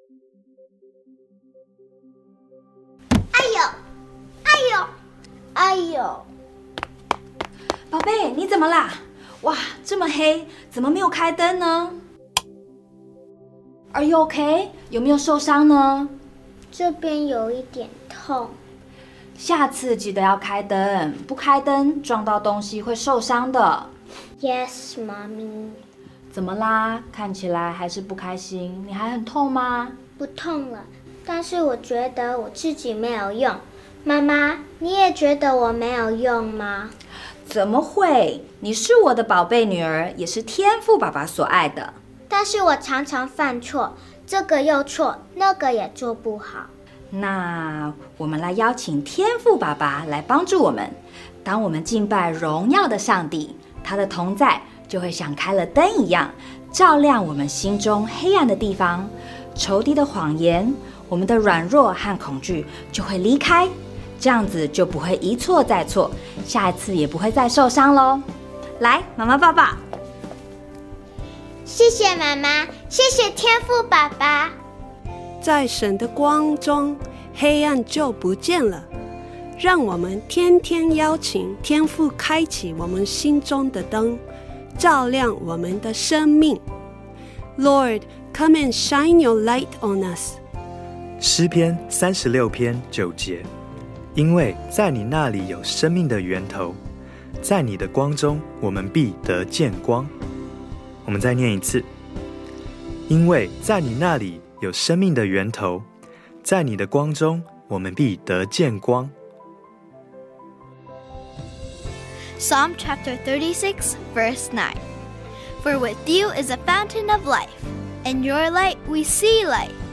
哎呦，哎呦，哎呦！ 宝贝，你怎么啦？哇，这么黑，怎么没有开灯呢？ Are you okay？ 有没有受伤呢？ 这边有一点痛。 下次记得要开灯，不开灯撞到东西会受伤的。 Yes, Mommy。 怎么啦？看起来还是不开心。你还很痛吗？ 不痛了，但是我觉得我自己没有用。妈妈，你也觉得我没有用吗？ 怎么会？你是我的宝贝女儿，也是天父爸爸所爱的。 但是我常常犯错，这个又错，那个也做不好。 那我们来邀请天父爸爸来帮助我们。当我们敬拜荣耀的上帝，他的同在就会像开了灯一样，照亮我们心中黑暗的地方。仇敌的谎言，我们的软弱和恐惧就会离开，这样子就不会一错再错，下一次也不会再受伤咯。来，妈妈抱抱。 谢谢妈妈，谢谢天父爸爸。 在神的光中，黑暗就不见了。让我们天天邀请天父开启我们心中的灯，照亮我们的生命。Lord, come and shine your light on us. 诗篇36篇9节，因为在你那里有生命的源头，在你的光中，我们必得见光。我们再念一次，因为在你那里有生命的源头，在你的光中，我们必得见光。 Psalm chapter 36, verse 9. For with you is a fountain of life, and your light we see light.